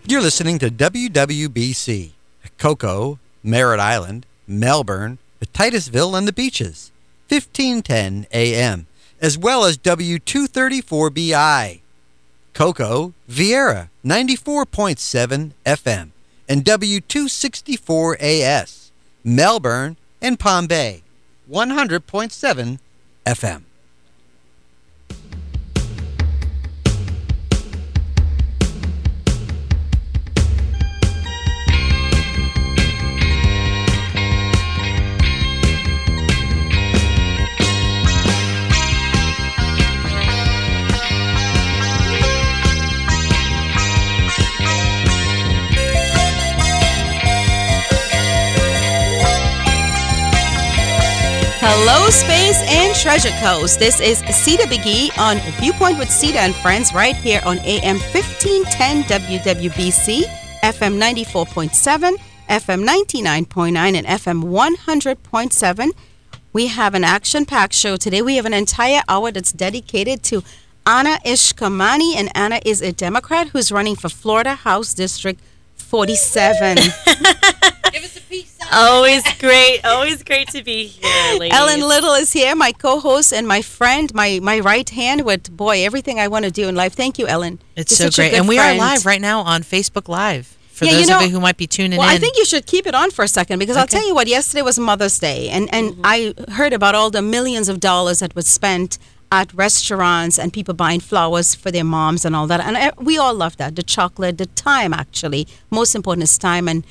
You're listening to WWBC, Cocoa, Merritt Island, Melbourne, Titusville, and the Beaches, 1510 AM, as well as W234BI, Cocoa, Vieira, 94.7 FM, and W264AS, Melbourne and Palm Bay, 100.7 FM. Hello, Space and Treasure Coast. This is Sita Biggie on Viewpoint with Sita and Friends right here on AM 1510 WWBC, FM 94.7, FM 99.9, and FM 100.7. We have an action-packed show today. We have an entire hour that's dedicated to Anna Ishkamani, and Anna is a Democrat who's running for Florida House District 47. Give us a peace sign. Always great to be here, ladies. Ellen Little is here, my co-host and my friend, my right hand with, everything I want to do in life. Thank you, Ellen. It's so great. And we are live right now on Facebook Live for those of you who might be tuning in. Well, I think you should keep it on for a second because I'll tell you what, yesterday was Mother's Day, and I heard about all the millions of dollars that was spent at restaurants and people buying flowers for their moms and all that. And we all love that, the chocolate, the time, actually. Most important is time. And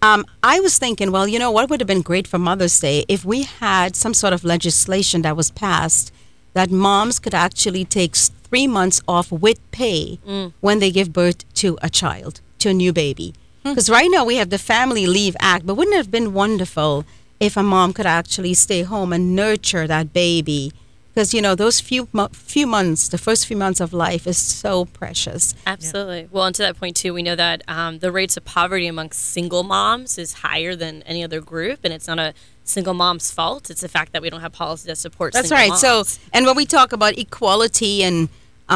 I was thinking, well, what would have been great for Mother's Day if we had some sort of legislation that was passed that moms could actually take 3 months off with pay when they give birth to a child, to a new baby. Because right now we have the Family Leave Act, but wouldn't it have been wonderful if a mom could actually stay home and nurture that baby? Because, those few months, the first few months of life is so precious. Absolutely. Yeah. Well, and to that point, too, we know that the rates of poverty amongst single moms is higher than any other group. And it's not a single mom's fault. It's the fact that we don't have policy that supports single moms. That's right. So, and when we talk about equality and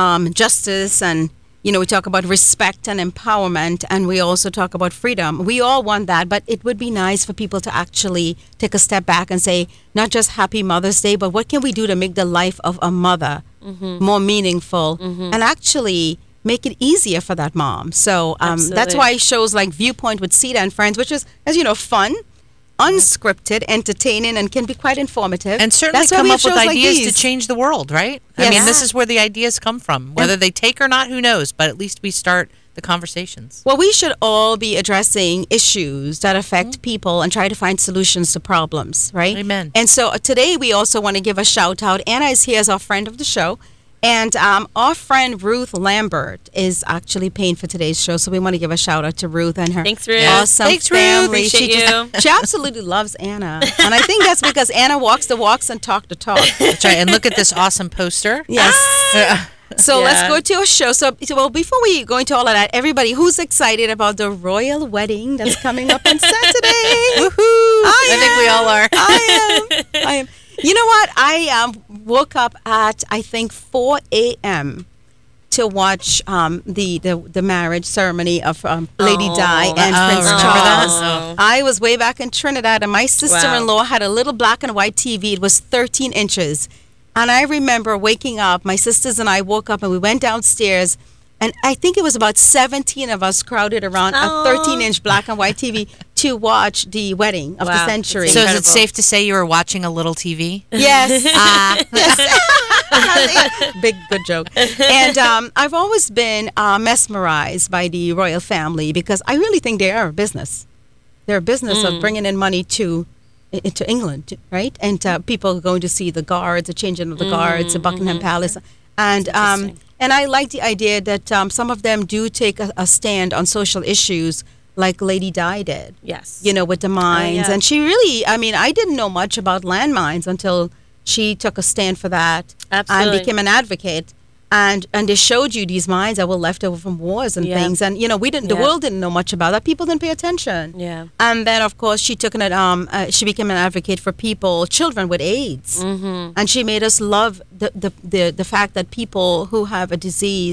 justice and, we talk about respect and empowerment, and we also talk about freedom. We all want that, but it would be nice for people to actually take a step back and say, not just Happy Mother's Day, but what can we do to make the life of a mother more meaningful and actually make it easier for that mom. So that's why shows like Viewpoint with Sita and Friends, which is, as you know, fun, unscripted, entertaining, and can be quite informative. And certainly come up with ideas to change the world, right? Yes. I mean, this is where the ideas come from. Whether they take or not, who knows? But at least we start the conversations. Well, we should all be addressing issues that affect people and try to find solutions to problems, right? Amen. And so today we also want to give a shout out. Anna is here as our friend of the show. And our friend Ruth Lambert is actually paying for today's show, so we want to give a shout out to Ruth and her awesome family. She absolutely loves Anna, and I think that's because Anna walks the walks and talk the talk. That's right. And look at this awesome poster. Yes. So let's go to a show. So before we go into all of that, everybody who's excited about the royal wedding that's coming up on Saturday? Woohoo! I think we all are. I am. You know what? I woke up at, I think, 4 a.m. to watch the marriage ceremony of Lady Di and Prince Charles. I was way back in Trinidad, and my sister-in-law had a little black and white TV. It was 13 inches. And I remember waking up, my sisters and I woke up, and we went downstairs, and I think it was about 17 of us crowded around a 13-inch black and white TV to watch the wedding of the century. So is it safe to say you were watching a little TV? Yes. Yes. Big, good joke. And I've always been mesmerized by the royal family because I really think they are a business. They're a business of bringing in money into England, right? And people going to see the guards, the changing of the guards, the Buckingham Palace. And I like the idea that some of them do take a stand on social issues like Lady Di did. Yes. With the mines. And she really, I didn't know much about landmines until she took a stand for that. Absolutely. And became an advocate. And they showed you these mines that were left over from wars and things. And, we didn't, the world didn't know much about that. People didn't pay attention. Yeah. And then, of course, she became an advocate for children with AIDS. Mm-hmm. And she made us love the fact that people who have a disease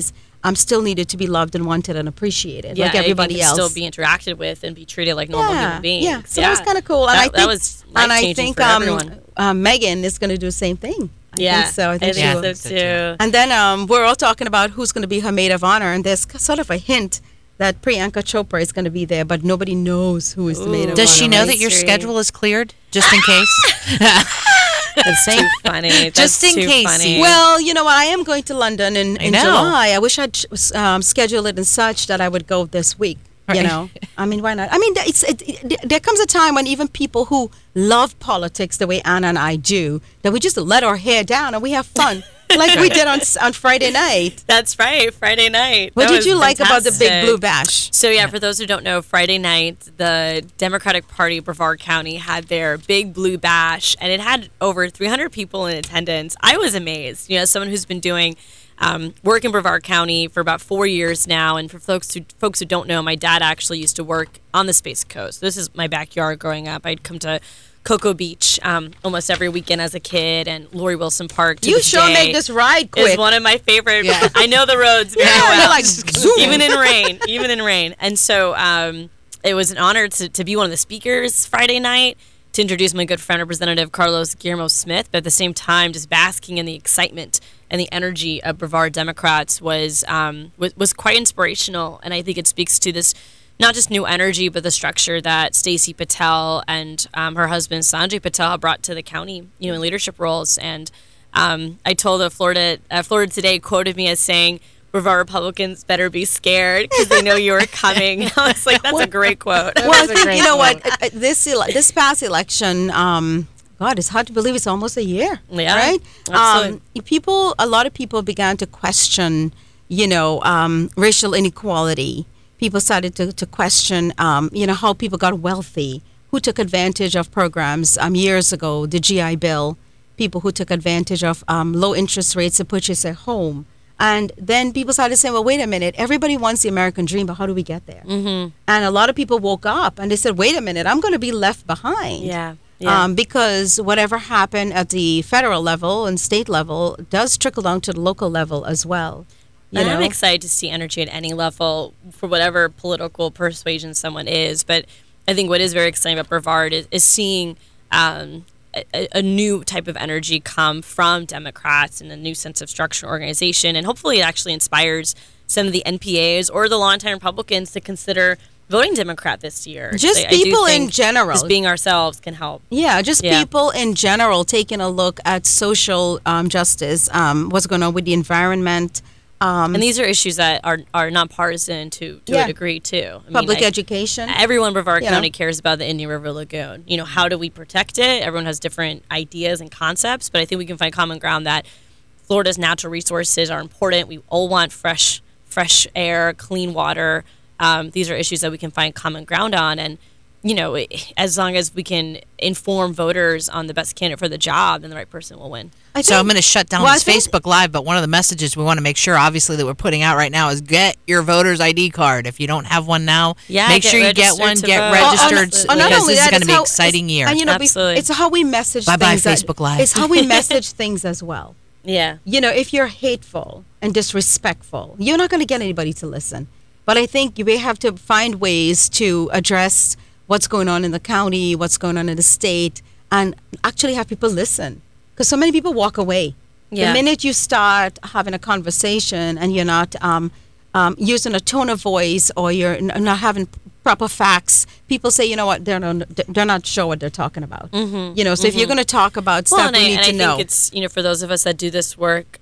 still needed to be loved and wanted and appreciated, like everybody else. Still be interacted with and be treated like normal human beings. Yeah, so that's kind of cool. And that was life-changing for everyone. Megan is going to do the same thing. I think so too. And then we're all talking about who's going to be her maid of honor, and there's sort of a hint that Priyanka Chopra is going to be there, but nobody knows who is the maid of honor. Does she know that your schedule is cleared, just in case? That's too funny. That's just in case. Funny. Well, you know, I am going to London in July. I wish I'd scheduled it in such that I would go this week. Right. You know, I mean, why not? I mean, there comes a time when even people who love politics the way Anna and I do, that we just let our hair down and we have fun. Like we did on Friday night. That's right, Friday night. What did you like about the Big Blue Bash? So for those who don't know, Friday night, the Democratic Party of Brevard County had their Big Blue Bash, and it had over 300 people in attendance. I was amazed. You know, someone who's been doing work in Brevard County for about 4 years now, and for folks who don't know, my dad actually used to work on the Space Coast. This is my backyard growing up. I'd come to Cocoa Beach almost every weekend as a kid, and Lori Wilson Park. You sure make this ride quick. Is one of my favorite. Yeah. I know the roads very well. You're like, zoom. even in rain. And so it was an honor to be one of the speakers Friday night, to introduce my good friend, Representative Carlos Guillermo Smith, but at the same time, just basking in the excitement and the energy of Brevard Democrats was quite inspirational, and I think it speaks to this. Not just new energy, but the structure that Stacey Patel and her husband Sanjay Patel have brought to the county, you know, in leadership roles. And I told Florida Today quoted me as saying, "Brevard Republicans better be scared because they know you are coming." I was like, "That's a great quote." Well, I think you know what this past election. God, it's hard to believe it's almost a year. Yeah, right. Absolutely. A lot of people began to question, you know, racial inequality. People started to question, you know, how people got wealthy, who took advantage of programs years ago, the GI Bill, people who took advantage of low interest rates to purchase a home. And then people started saying, well, wait a minute, everybody wants the American dream, but how do we get there? Mm-hmm. And a lot of people woke up and they said, wait a minute, I'm going to be left behind. Yeah. Because whatever happened at the federal level and state level does trickle down to the local level as well. And I'm excited to see energy at any level for whatever political persuasion someone is. But I think what is very exciting about Brevard is seeing a new type of energy come from Democrats and a new sense of structure and organization. And hopefully it actually inspires some of the NPAs or the longtime Republicans to consider voting Democrat this year. Just people in general. Just being ourselves can help. Yeah, people in general taking a look at social justice, what's going on with the environment. And these are issues that are nonpartisan to a degree, too. Public education. Everyone in Brevard County cares about the Indian River Lagoon. You know, how do we protect it? Everyone has different ideas and concepts, but I think we can find common ground that Florida's natural resources are important. We all want fresh air, clean water. These are issues that we can find common ground on. And, you know, as long as we can inform voters on the best candidate for the job, then the right person will win. So I'm going to shut down this Facebook Live, but one of the messages we want to make sure, obviously, that we're putting out right now is get your voter's ID card. If you don't have one now, make sure you get one, get registered, because this is going to be an exciting year. And, you know, Absolutely. It's how we message things. Bye-bye, Facebook Live. It's how we message things as well. Yeah. You know, if you're hateful and disrespectful, you're not going to get anybody to listen. But I think we have to find ways to address what's going on in the county, what's going on in the state, and actually have people listen. Because so many people walk away. Yeah. The minute you start having a conversation and you're not using a tone of voice or you're not having proper facts, people say, you know what, they're not sure what they're talking about. Mm-hmm. You know, so if you're going to talk about stuff, we need to know. I think it's, you know, for those of us that do this work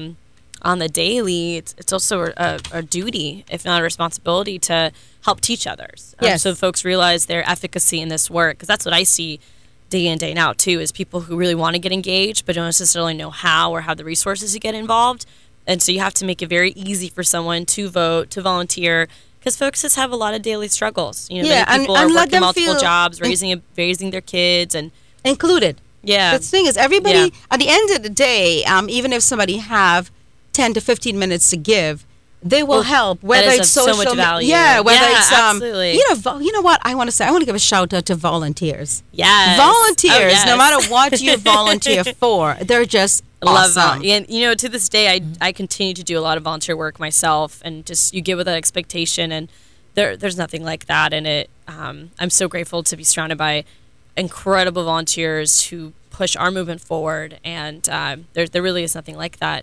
on the daily, it's also a duty, if not a responsibility, to help teach others. Yes. So folks realize their efficacy in this work, because that's what I see day in, day out, too, is people who really want to get engaged but don't necessarily know how or have the resources to get involved. And so you have to make it very easy for someone to vote, to volunteer, because folks just have a lot of daily struggles. You know, many people are working multiple jobs, raising their kids, and included. Yeah. The thing is, everybody, at the end of the day, even if somebody have 10 to 15 minutes to give, they will help. Whether it's social, so much value. Whether it's absolutely. You know what I want to say. I want to give a shout out to volunteers. Yes, volunteers. No matter what you volunteer for, they're just awesome. And to this day, I continue to do a lot of volunteer work myself, and just you get with that expectation, and there's nothing like that. And it, I'm so grateful to be surrounded by incredible volunteers who push our movement forward, and there really is nothing like that.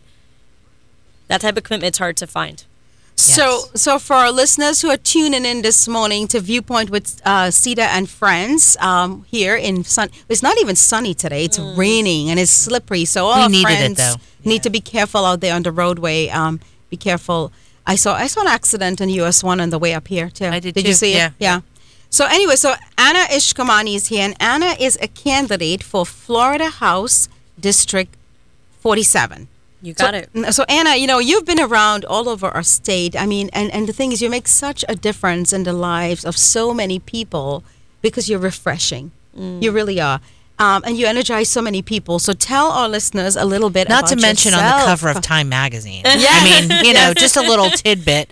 That type of commitment is hard to find. So for our listeners who are tuning in this morning to Viewpoint with Sita and friends here in sun, it's not even sunny today. It's raining and it's slippery. So all our friends need to be careful out there on the roadway. Be careful. I saw an accident in US 1 on the way up here too. I did you see it? Yeah. So anyway, so Anna Ishkamani is here, and Anna is a candidate for Florida House District 47. You got it. So Anna, you've been around all over our state. I mean, and the thing is, you make such a difference in the lives of so many people because you're refreshing. You really are. And you energize so many people. So tell our listeners a little bit about yourself. Not to mention on the cover of Time magazine. I mean, just a little tidbit.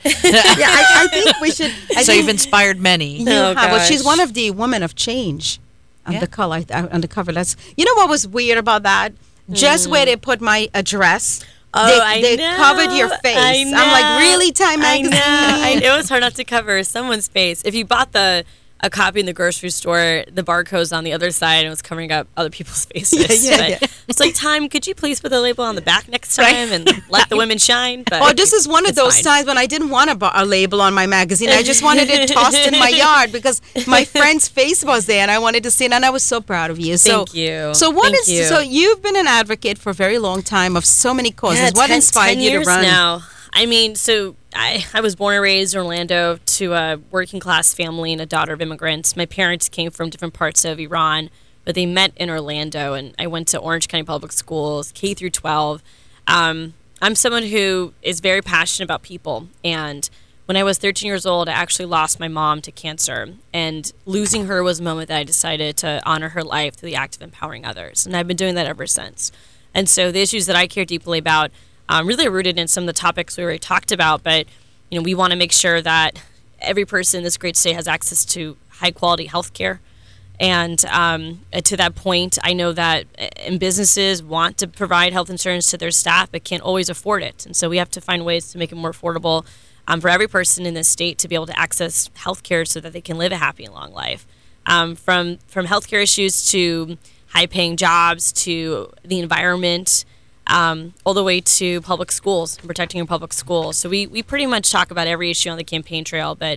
I think we should. You've inspired many. Well, she's one of the women of change on the cover. That's what was weird about that. Just where they put my address, they covered your face. I'm like, really, Time magazine? I know. It was hard not to cover someone's face. If you bought a copy in the grocery store, the barcode's on the other side and it was covering up other people's faces. It's like, Time, could you please put the label on the back next time and let the women shine? But this is one of those times when I didn't want a label on my magazine. I just wanted it tossed in my yard because my friend's face was there and I wanted to see it, and I was so proud of you. Thank you. So you've been an advocate for a very long time of so many causes. What inspired you to run? Now. I mean, so I was born and raised in Orlando to a working class family and a daughter of immigrants. My parents came from different parts of Iran, but they met in Orlando, and I went to Orange County Public Schools, K through 12. I'm someone who is very passionate about people, and when I was 13 years old, I actually lost my mom to cancer, and losing her was a moment that I decided to honor her life through the act of empowering others, and I've been doing that ever since. And so the issues that I care deeply about really rooted in some of the topics we already talked about, but we want to make sure that every person in this great state has access to high quality health care. And to that point, I know that businesses want to provide health insurance to their staff but can't always afford it. And so we have to find ways to make it more affordable for every person in this state to be able to access health care so that they can live a happy and long life. From healthcare issues to high paying jobs to the environment, all the way to public schools and protecting your public schools. So we pretty much talk about every issue on the campaign trail, but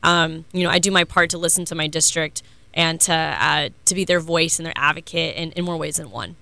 I do my part to listen to my district and to be their voice and their advocate in more ways than one.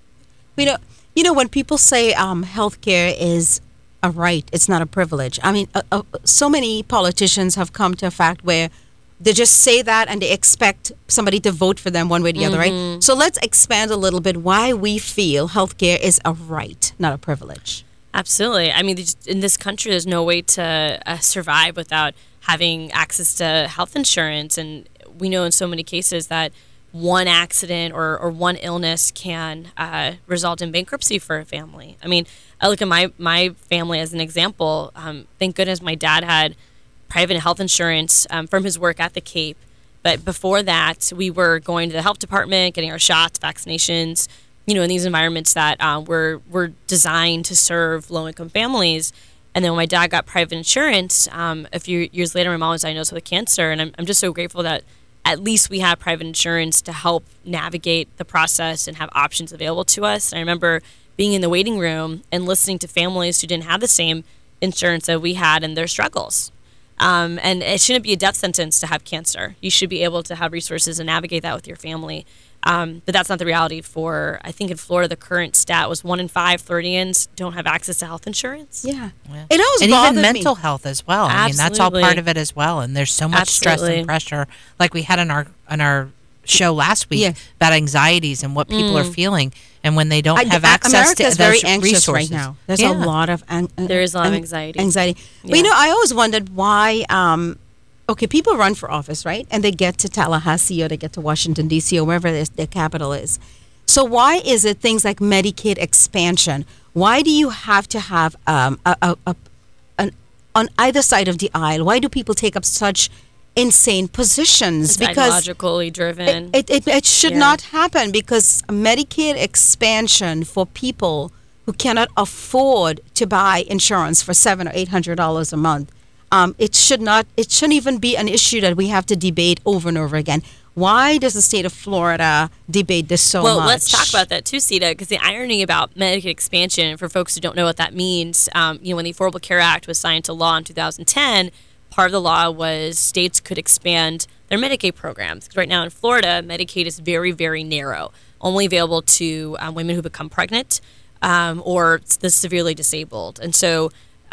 When people say healthcare is a right, it's not a privilege. I mean, so many politicians have come to a fact where they just say that and they expect somebody to vote for them one way or the other, right? So let's expand a little bit why we feel healthcare is a right, not a privilege. Absolutely. I mean, in this country, there's no way to survive without having access to health insurance. And we know in so many cases that one accident or one illness can result in bankruptcy for a family. I mean, I look at my family as an example. Thank goodness my dad had private health insurance from his work at the Cape. But before that, we were going to the health department, getting our shots, vaccinations, in these environments that were designed to serve low-income families. And then when my dad got private insurance, a few years later, my mom was diagnosed with cancer. And I'm just so grateful that at least we have private insurance to help navigate the process and have options available to us. And I remember being in the waiting room and listening to families who didn't have the same insurance that we had and their struggles. And it shouldn't be a death sentence to have cancer. You should be able to have resources and navigate that with your family. But that's not the reality for, I think in Florida, the current stat was 1 in 5 Floridians don't have access to health insurance. Yeah. It always and even mental health as well. Absolutely. I mean, that's all part of it as well. And there's so much stress and pressure, like we had on our show last week about anxieties and what people are feeling. And when they don't have access to those very anxious resources. Right now. There's a lot of there is a lot of anxiety. But I always wondered why. People run for office, right? And they get to Tallahassee or they get to Washington D.C. or wherever their capital is. So why is it things like Medicaid expansion? Why do you have to have on either side of the aisle? Why do people take up such insane positions? It's ideologically driven. It should not happen, because Medicaid expansion for people who cannot afford to buy insurance for $700 or $800 a month, it shouldn't even be an issue that we have to debate over and over again. Why does the state of Florida debate this so much? Well, let's talk about that too, Sita, because the irony about Medicaid expansion, for folks who don't know what that means, when the Affordable Care Act was signed into law in 2010, part of the law was states could expand their Medicaid programs. Because right now in Florida, Medicaid is very, very narrow, only available to women who become pregnant or the severely disabled. And so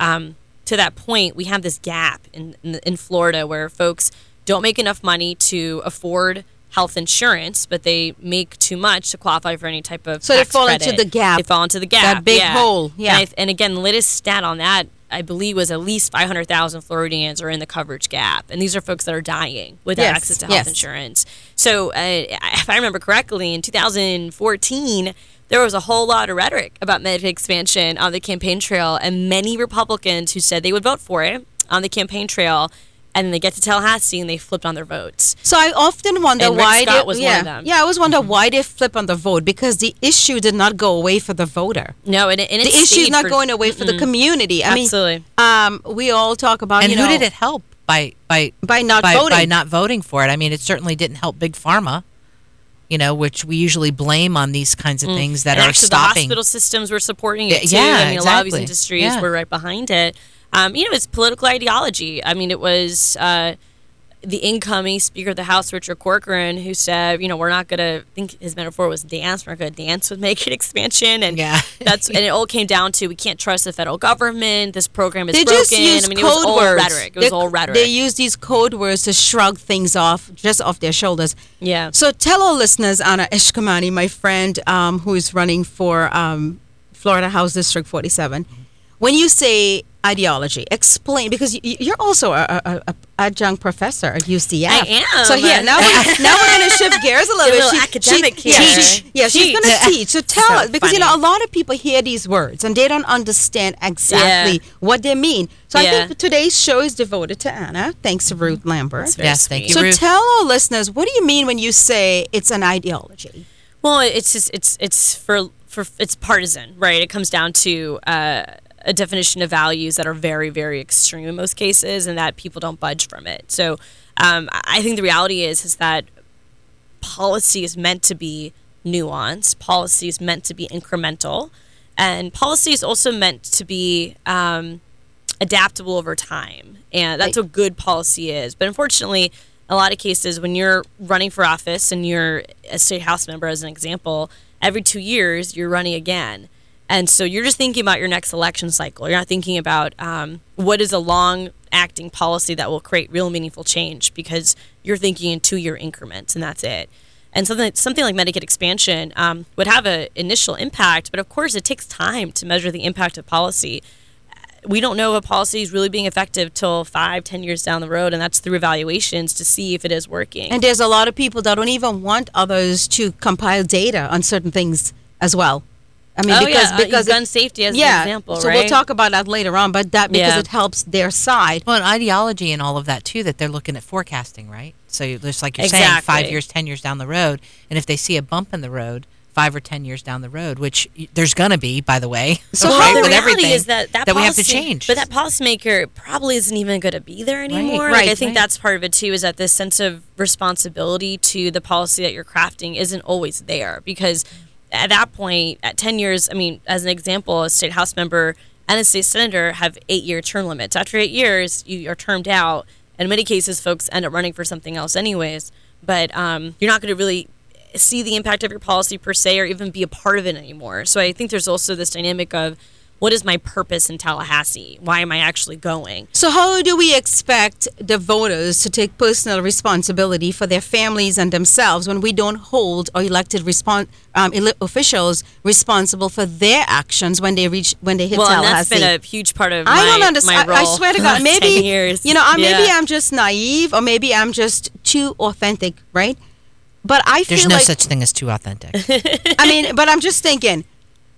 to that point, we have this gap in Florida where folks don't make enough money to afford health insurance, but they make too much to qualify for any type of so tax they fall credit. into the gap. They fall into the gap. That big hole. Yeah. And again, the latest stat on that, I believe, was at least 500,000 Floridians are in the coverage gap. And these are folks that are dying without access to health insurance. So if I remember correctly, in 2014, there was a whole lot of rhetoric about Medicaid expansion on the campaign trail, and many Republicans who said they would vote for it on the campaign trail, and then they get to Tallahassee and they flipped on their votes. So I often wonder why Scott was one of them. Yeah, I always wonder why they flip on the vote, because the issue did not go away for the voter. No, and the issue is not going away for the community. Absolutely. We all talk about who did it help by not voting? By not voting for it. I mean, it certainly didn't help Big Pharma. Which we usually blame on these kinds of things that are stopping. The hospital systems were supporting it too. Yeah, a lot of these industries were right behind it. It's political ideology. I mean, it was the incoming Speaker of the House, Richard Corcoran, who said, we're not going to, I think his metaphor was dance. We're not going to dance with Medicaid expansion. And and it all came down to, we can't trust the federal government. This program is broken. It was all rhetoric. It was all rhetoric. They use these code words to shrug things off, just off their shoulders. Yeah. So tell our listeners, Anna Eshkamani, my friend who is running for Florida House District 47, when you say ideology, explain, because you're also a adjunct professor at UCF. I am. So now we're going to shift gears a little bit. Academic here. She's going to teach. So tell us, because a lot of people hear these words and they don't understand exactly what they mean. So I think today's show is devoted to Anna. Thanks to Ruth Lambert. Yes, thank you, So Ruth. tell our listeners, what do you mean when you say it's an ideology? Well, it's just it's partisan, right? It comes down to a definition of values that are very, very extreme in most cases, and that people don't budge from it. So I think the reality is that policy is meant to be nuanced. Policy is meant to be incremental. And policy is also meant to be adaptable over time. And that's what good policy is. But unfortunately, a lot of cases, when you're running for office and you're a state house member, as an example, every 2 years you're running again. And so you're just thinking about your next election cycle. You're not thinking about what is a long-acting policy that will create real meaningful change, because you're thinking in 2-year increments, and that's it. And something like Medicaid expansion would have an initial impact, but of course it takes time to measure the impact of policy. We don't know if a policy is really being effective till 5-10 years down the road, and that's through evaluations to see if it is working. And there's a lot of people that don't even want others to compile data on certain things as well. I mean, because gun safety as an example, so we'll talk about that later on, but because it helps their side. Well, and ideology and all of that too, that they're looking at forecasting, right? So just like you're saying, 5 years, 10 years down the road, and if they see a bump in the road 5 or 10 years down the road, which there's going to be, by the way. So the reality is that we have to change. But that policymaker probably isn't even going to be there anymore. Right. I think that's part of it too, is that this sense of responsibility to the policy that you're crafting isn't always there, because at that point, at 10 years, I mean, as an example, a state house member and a state senator have 8-year term limits. After 8 years, you are termed out. In many cases, folks end up running for something else anyways. But you're not going to really see the impact of your policy per se, or even be a part of it anymore. So I think there's also this dynamic of, what is my purpose in Tallahassee? Why am I actually going? So how do we expect the voters to take personal responsibility for their families and themselves when we don't hold our elected officials responsible for their actions when they hit Tallahassee? Well, and that's been a huge part of my role. I swear to God, maybe 10 years. maybe I'm just naive, or maybe I'm just too authentic, right? But I feel there's no such thing as too authentic. I mean, but I'm just thinking,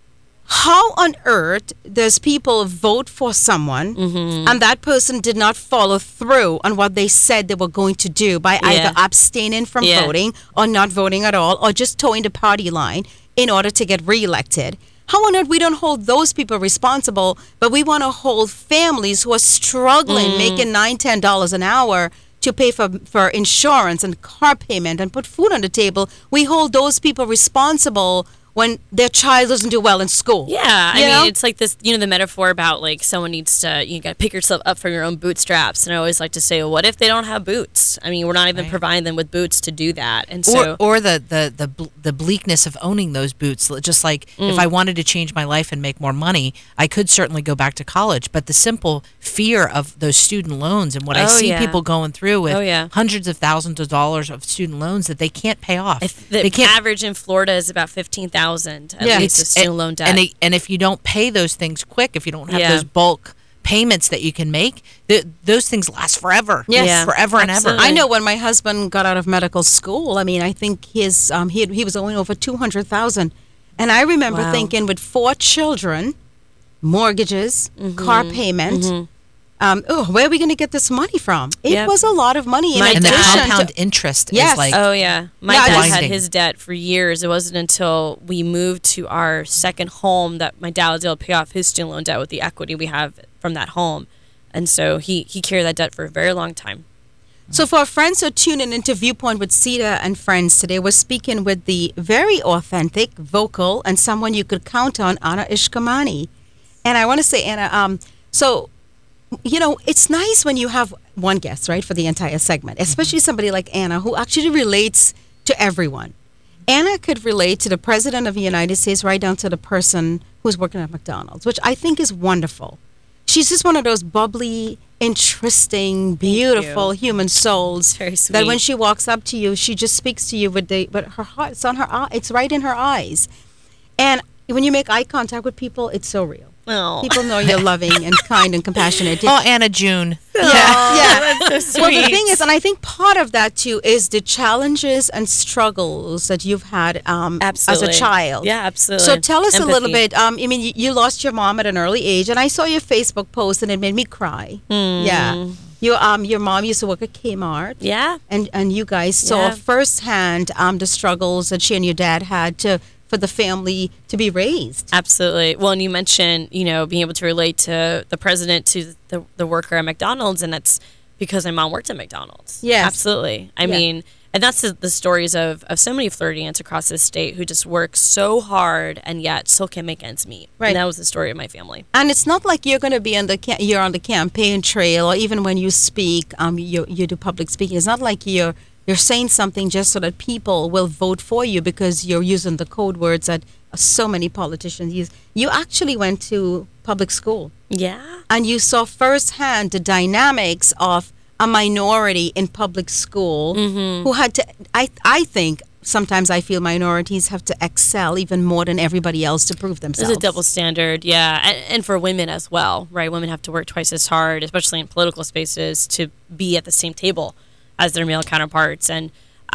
how on earth does people vote for someone and that person did not follow through on what they said they were going to do by either abstaining from voting or not voting at all or just towing the party line in order to get reelected? How on earth we don't hold those people responsible, but we want to hold families who are struggling, making $9, $10 an hour to pay for insurance and car payment and put food on the table? We hold those people responsible when their child doesn't do well in school. Yeah, I mean, it's like this, the metaphor about like someone needs to, you got to pick yourself up from your own bootstraps. And I always like to say, well, what if they don't have boots? I mean, we're not even providing them with boots to do that. And so, or the bleakness of owning those boots. Just like if I wanted to change my life and make more money, I could certainly go back to college. But the simple fear of those student loans and what I see people going through with hundreds of thousands of dollars of student loans that they can't pay off. The average in Florida is about $15,000 at least of student loan debt. And if you don't pay those things quick, if you don't have those bulk payments that you can make, those things last forever. Yes, forever and ever. I know when my husband got out of medical school, I mean, I think his he was owing over $200,000, and I remember thinking, with 4 children, mortgages, car payment. Where are we going to get this money from? It was a lot of money. And the compound interest is like... Oh, yeah. My dad had his debt for years. It wasn't until we moved to our second home that my dad was able to pay off his student loan debt with the equity we have from that home. And so he carried that debt for a very long time. So for our friends who are tuning into Viewpoint with Sita and Friends today, we're speaking with the very authentic, vocal, and someone you could count on, Anna Ishkamani. And I want to say, Anna, it's nice when you have one guest, right, for the entire segment, especially somebody like Anna, who actually relates to everyone. Anna could relate to the President of the United States right down to the person who's working at McDonald's, which I think is wonderful. She's just one of those bubbly, interesting, beautiful human souls. Very sweet. That when she walks up to you, she just speaks to you but her heart, it's on her eye, it's right in her eyes. And when you make eye contact with people, it's so real. Oh. People know you're loving and kind and compassionate. Oh, Anna June. Yeah. That's so sweet. Well, the thing is, and I think part of that too is the challenges and struggles that you've had as a child. Yeah, absolutely. So tell us a little bit. I mean, you lost your mom at an early age, and I saw your Facebook post, and it made me cry. Yeah. Your mom used to work at Kmart. Yeah. And you guys saw firsthand the struggles that she and your dad had for the family to be raised. Absolutely. Well, and you mentioned, being able to relate to the president, to the worker at McDonald's, and that's because my mom worked at McDonald's. Yes. Absolutely. I mean, and that's the stories of so many Floridians across this state who just work so hard and yet still can't make ends meet. Right. And that was the story of my family. And it's not like you're going to be you're on the campaign trail, or even when you speak, you do public speaking. It's not like you're saying something just so that people will vote for you because you're using the code words that so many politicians use. You actually went to public school. Yeah. And you saw firsthand the dynamics of a minority in public school who had to, I think, sometimes I feel minorities have to excel even more than everybody else to prove themselves. There's a double standard, yeah. And for women as well, right? Women have to work twice as hard, especially in political spaces, to be at the same table as their male counterparts. And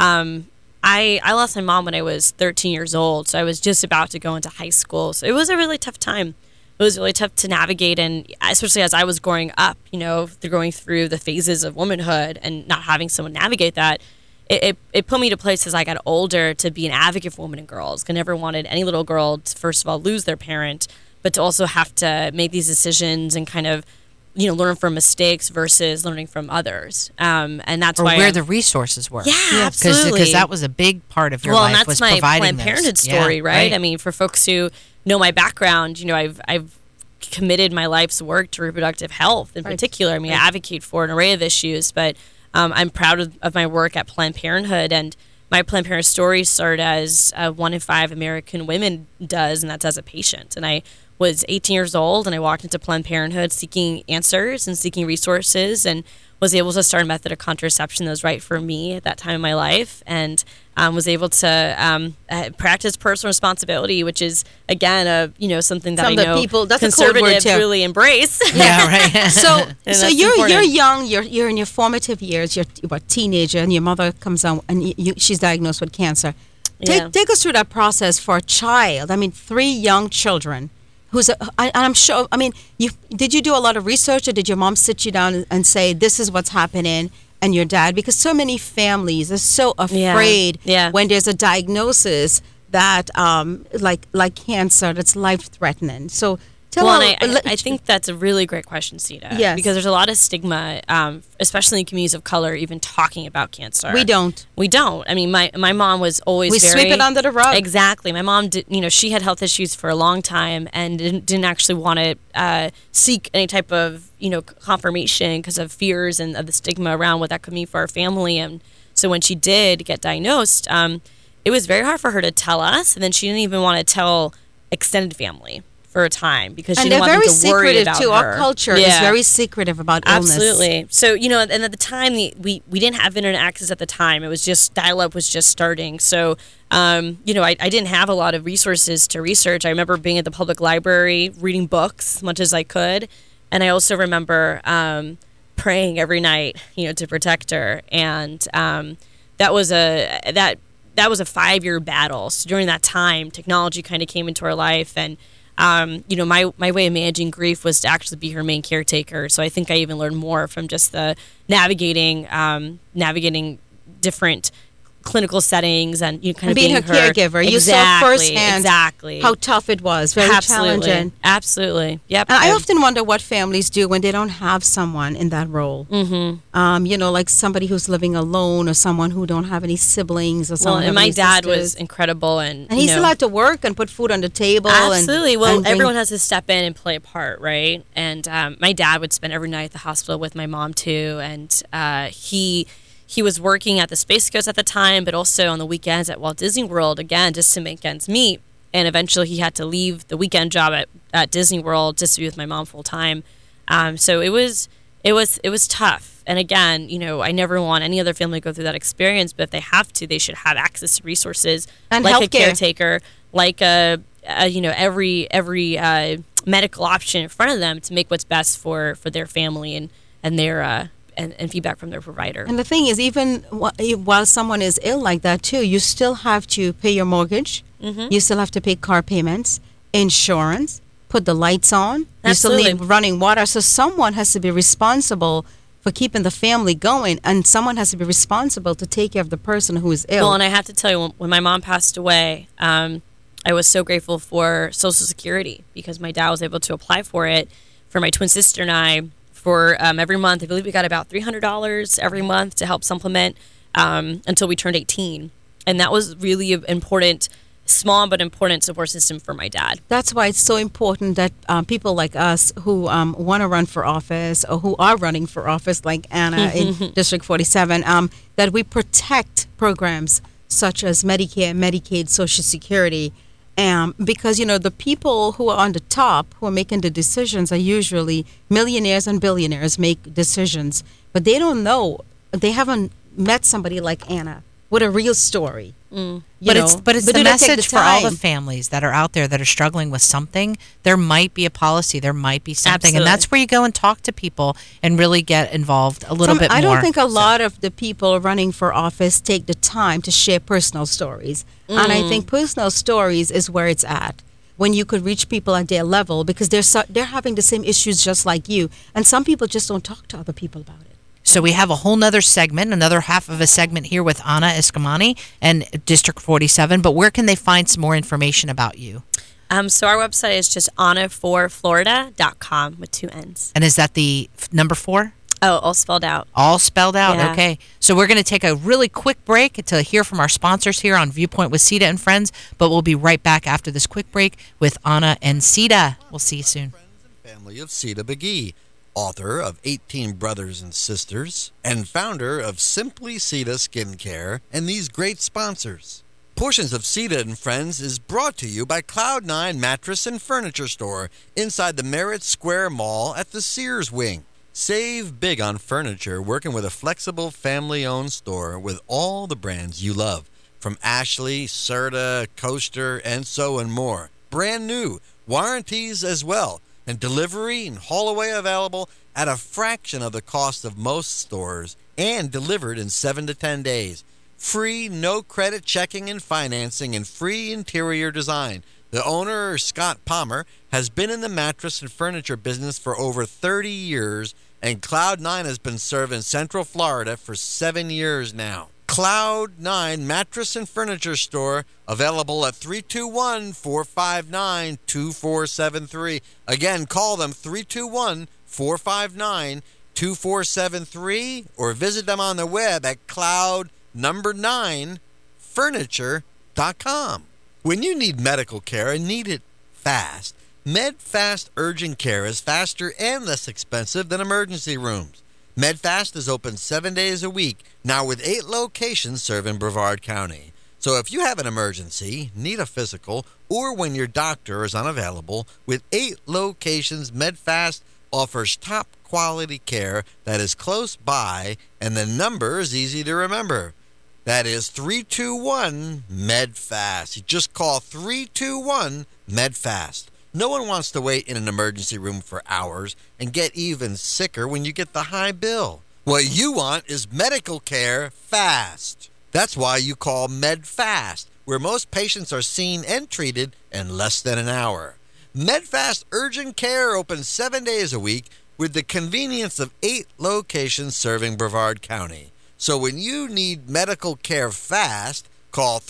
I lost my mom when I was 13 years old, so I was just about to go into high school. So it was a really tough time. It was really tough to navigate, and especially as I was growing up, going through the phases of womanhood and not having someone navigate that, it put me to places as I got older to be an advocate for women and girls. I never wanted any little girl to, first of all, lose their parent, but to also have to make these decisions and kind of learn from mistakes versus learning from others. And that's why where the resources were. Yeah, absolutely. Because that was a big part of your life. And that's was my providing Planned Parenthood story, right? I mean, for folks who know my background, I've committed my life's work to reproductive health in particular. I mean, I advocate for an array of issues, but I'm proud of my work at Planned Parenthood. And my Planned Parenthood story started as 1 in 5 American women does, and that's as a patient. And I was 18 years old, and I walked into Planned Parenthood seeking answers and seeking resources, and was able to start a method of contraception that was right for me at that time in my life, and was able to practice personal responsibility, which is, again, something that I know people, that's conservatives really embrace. Yeah, right. So you're young, you're in your formative years, you're a teenager, and your mother comes on, and she's diagnosed with cancer. Take us through that process for a child. I mean, 3 young children I'm sure. I mean, did you do a lot of research, or did your mom sit you down and say, "This is what's happening"? And your dad, because so many families are so afraid when there's a diagnosis that like cancer that's life threatening. So I think that's a really great question, Sita. Yes. Because there's a lot of stigma, especially in communities of color, even talking about cancer. We don't. I mean, my mom was always we sweep it under the rug. Exactly. My mom did. She had health issues for a long time and didn't actually want to seek any type of confirmation because of fears and of the stigma around what that could mean for our family. And so when she did get diagnosed, it was very hard for her to tell us, and then she didn't even want to tell extended family for a time because she didn't want them to worry about her. Our culture is very secretive about illness. Absolutely. So, and at the time, we didn't have internet access at the time. It was just, dial-up was just starting. So, I didn't have a lot of resources to research. I remember being at the public library, reading books as much as I could. And I also remember praying every night, to protect her. And that was a 5-year battle. So during that time, technology kind of came into our life, and my way of managing grief was to actually be her main caretaker. So I think I even learned more from just the navigating different clinical settings and kind of being her caregiver. Exactly, you saw firsthand how tough it was. Very challenging. Absolutely. Yep. And I often wonder what families do when they don't have someone in that role. Mm-hmm. Like somebody who's living alone or someone who don't have any siblings or someone. Well, and my dad was incredible, and he's allowed to work and put food on the table. Absolutely. Everyone has to step in and play a part, right? And my dad would spend every night at the hospital with my mom too, and he was working at the Space Coast at the time, but also on the weekends at Walt Disney World, again, just to make ends meet. And eventually he had to leave the weekend job at Disney World just to be with my mom full time. So it was tough. And again, I never want any other family to go through that experience, but if they have to, they should have access to resources and like healthcare. A caretaker, like every medical option in front of them to make what's best for their family and their and feedback from their provider. And the thing is, even while someone is ill like that too, you still have to pay your mortgage. Mm-hmm. You still have to pay car payments, insurance, put the lights on. Absolutely. You still need running water. So someone has to be responsible for keeping the family going, and someone has to be responsible to take care of the person who is ill. Well, and I have to tell you, when my mom passed away, I was so grateful for Social Security because my dad was able to apply for it for my twin sister and I. For every month, I believe we got about $300 every month to help supplement until we turned 18. And that was really an important, small but important support system for my dad. That's why it's so important that people like us who want to run for office or who are running for office, like Anna in District 47, that we protect programs such as Medicare, Medicaid, Social Security. Because, the people who are on the top, who are making the decisions, are usually millionaires and billionaires make decisions. But they don't know. They haven't met somebody like Anna with a real story. But it's the message for all the families that are out there that are struggling with something. There might be a policy. There might be something. Absolutely. And that's where you go and talk to people and really get involved a little bit more. I don't think a lot of the people running for office take the time to share personal stories. And I think personal stories is where it's at, when you could reach people at their level, because they're having the same issues just like you. And some people just don't talk to other people about it. So we have a whole nother segment, another half of a segment here with Anna Eskamani and District 47. But where can they find some more information about you? So our website is just anna4florida.com with 2 N's. And is that the number 4? Oh, all spelled out. All spelled out. Yeah. Okay. So we're going to take a really quick break to hear from our sponsors here on Viewpoint with Sita and Friends. But we'll be right back after this quick break with Anna and Sita. We'll see you soon. Friends and family of Sita McGee, author of 18 Brothers and Sisters, and founder of Simply Sita Skincare, and these great sponsors. Portions of Sita and Friends is brought to you by Cloud9 Mattress and Furniture Store inside the Merritt Square Mall at the Sears Wing. Save big on furniture working with a flexible family-owned store with all the brands you love, from Ashley, Serta, Coaster, and so and more. Brand new, warranties as well, and delivery and haul away available at a fraction of the cost of most stores and delivered in 7 to 10 days. Free, no credit checking and financing and free interior design. The owner, Scott Palmer, has been in the mattress and furniture business for over 30 years, and Cloud9 has been serving Central Florida for 7 years now. Cloud9 Mattress and Furniture Store, available at 321-459-2473. Again, call them 321-459-2473 or visit them on the web at cloud9furniture.com. When you need medical care and need it fast, MedFast Urgent Care is faster and less expensive than emergency rooms. MedFast is open 7 days a week, now with 8 locations serving Brevard County. So if you have an emergency, need a physical, or when your doctor is unavailable, with 8 locations, MedFast offers top quality care that is close by, and the number is easy to remember. That is 321-MEDFAST. You just call 321-MEDFAST. No one wants to wait in an emergency room for hours and get even sicker when you get the high bill. What you want is medical care fast. That's why you call MedFast, where most patients are seen and treated in less than an hour. MedFast Urgent Care opens 7 days a week with the convenience of 8 locations serving Brevard County. So when you need medical care fast, call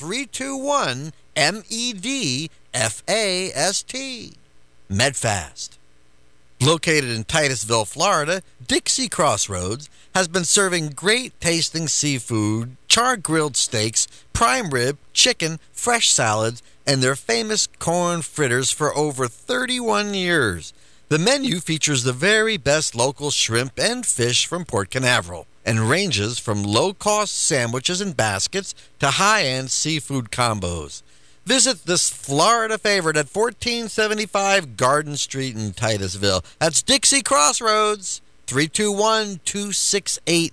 321-MEDFAST. MedFast. Located in Titusville, Florida, Dixie Crossroads has been serving great tasting seafood, char-grilled steaks, prime rib, chicken, fresh salads, and their famous corn fritters for over 31 years. The menu features the very best local shrimp and fish from Port Canaveral and ranges from low-cost sandwiches and baskets to high-end seafood combos. Visit this Florida favorite at 1475 Garden Street in Titusville. That's Dixie Crossroads, 321-268-5000,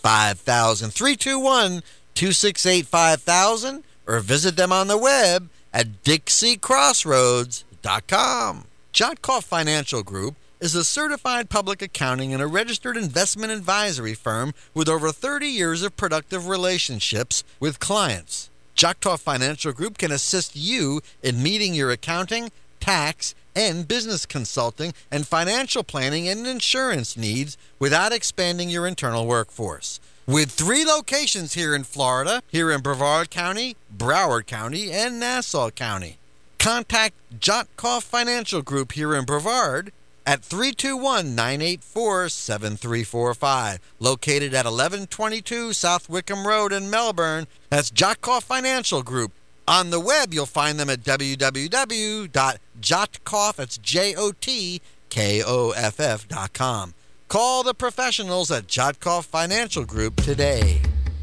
321-268-5000, or visit them on the web at dixiecrossroads.com. Jotkoff Financial Group is a certified public accounting and a registered investment advisory firm with over 30 years of productive relationships with clients. Jotkoff Financial Group can assist you in meeting your accounting, tax, and business consulting and financial planning and insurance needs without expanding your internal workforce. With 3 locations here in Florida, here in Brevard County, Broward County, and Nassau County. Contact Jotkoff Financial Group here in Brevard at 321-984-7345, located at 1122 South Wickham Road in Melbourne. That's Jotkoff Financial Group. On the web, you'll find them at www.jotkoff, that's JOTKOFF.com. Call the professionals at Jotkoff Financial Group today.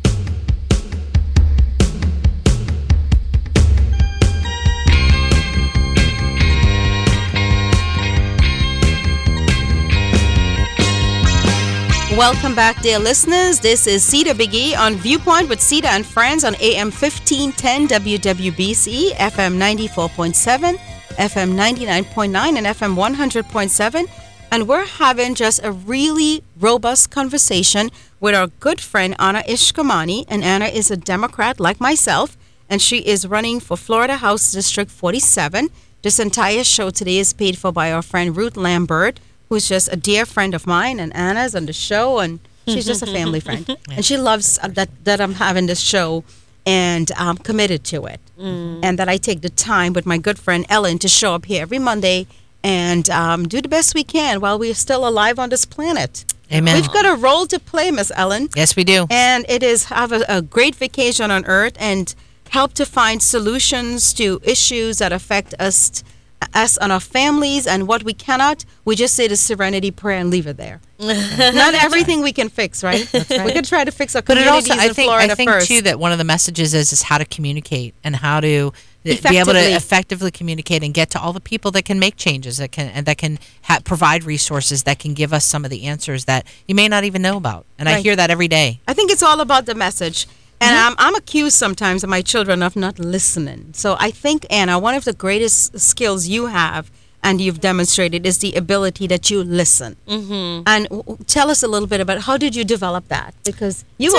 Welcome back, dear listeners. This is Cedar Biggie on Viewpoint with Cedar and Friends on AM 1510 WWBC, FM 94.7, FM 99.9, and FM 100.7. And we're having just a really robust conversation with our good friend Anna Ishkamani. And Anna is a Democrat like myself, and she is running for Florida House District 47. This entire show today is paid for by our friend Ruth Lambert, who's just a dear friend of mine, and Anna's on the show, and she's just a family friend. And she loves that I'm having this show, and I'm committed to it. And that I take the time with my good friend Ellen to show up here every Monday and do the best we can while we're still alive on this planet. Amen. We've got a role to play, Miss Ellen. Yes, we do. And it is have a great vacation on Earth and help to find solutions to issues that affect us and our families, and what we cannot, we just say the serenity prayer and leave it there. Not everything we can fix, right? Right. We can try to fix our communities in Florida first. I think too that one of the messages is how to communicate and how to be able to effectively communicate and get to all the people that can make changes, that can provide resources, that can give us some of the answers that you may not even know about. And I hear that every day. I think it's all about the message. And I'm accused sometimes of my children of not listening. So I think, Anna, one of the greatest skills you have and you've demonstrated is the ability that you listen. Mm-hmm. And tell us a little bit about how did you develop that? Because you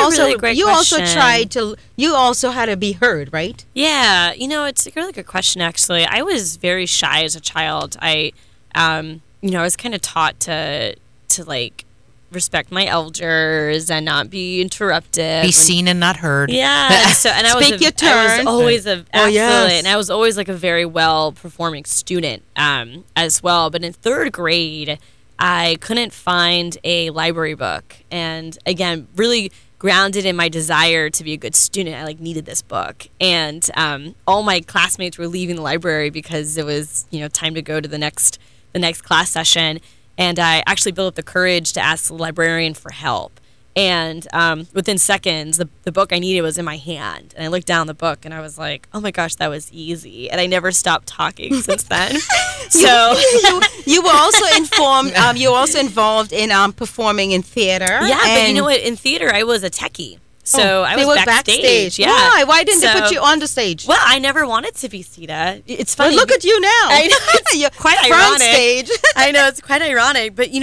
also had to be heard, right? Yeah, it's a really good question. Actually, I was very shy as a child. I was kind of taught to like respect my elders and not be interrupted. Be seen and not heard. Yeah. And I was always absolutely, and I was always like a very well performing student as well. But in third grade, I couldn't find a library book, and again, really grounded in my desire to be a good student. I needed this book, and all my classmates were leaving the library because it was time to go to the next class session. And I actually built up the courage to ask the librarian for help. And within seconds, the book I needed was in my hand. And I looked down the book and I was like, oh my gosh, that was easy. And I never stopped talking since then. So you were also informed. You were also involved in performing in theater. Yeah, but you know what? In theater, I was a techie. So I was backstage. Yeah. Why didn't they put you on the stage? Well, I never wanted to be Sita. It's funny. But look at you now. I know, it's quite ironic. Stage. I know, it's quite ironic. But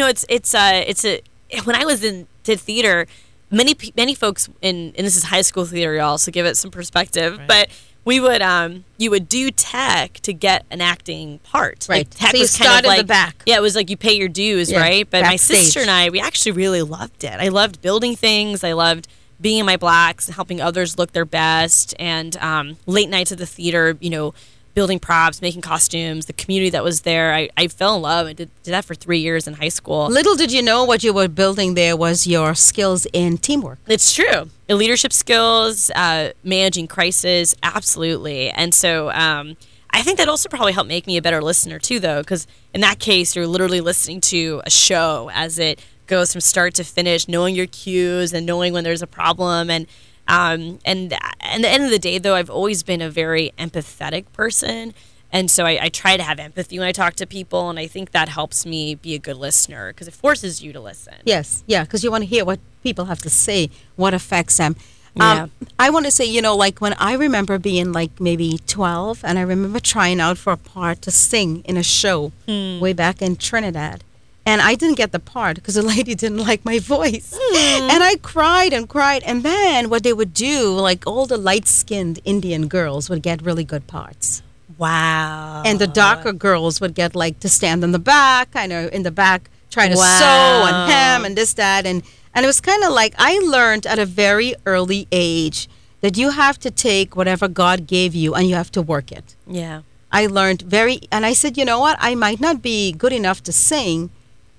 when I did theater, many folks and this is high school theater, y'all, so give it some perspective. Right. But we would you would do tech to get an acting part. Right. Like, tech so you was kind started of the back. Yeah, it was like you pay your dues, right? But backstage. My sister and I, we actually really loved it. I loved building things. I loved being in my blacks and helping others look their best, and late nights at the theater, building props, making costumes, the community that was there. I fell in love. I did that for 3 years in high school. Little did you know what you were building there was your skills in teamwork. It's true. Leadership skills, managing crisis, absolutely. And so I think that also probably helped make me a better listener too, though, because in that case, you're literally listening to a show as it goes from start to finish, knowing your cues and knowing when there's a problem. And at the end of the day, though, I've always been a very empathetic person. And so I try to have empathy when I talk to people. And I think that helps me be a good listener because it forces you to listen. Yes. Yeah. Because you want to hear what people have to say, what affects them. Yeah. I want to say, when I remember being maybe 12 and I remember trying out for a part to sing in a show way back in Trinidad. And I didn't get the part because the lady didn't like my voice. And I cried and cried. And then what they would do, all the light-skinned Indian girls would get really good parts. Wow. And the darker girls would get to stand in the back, try to sew and hem and this, that. And it was kind of I learned at a very early age that you have to take whatever God gave you and you have to work it. Yeah. I learned and I said, you know what? I might not be good enough to sing,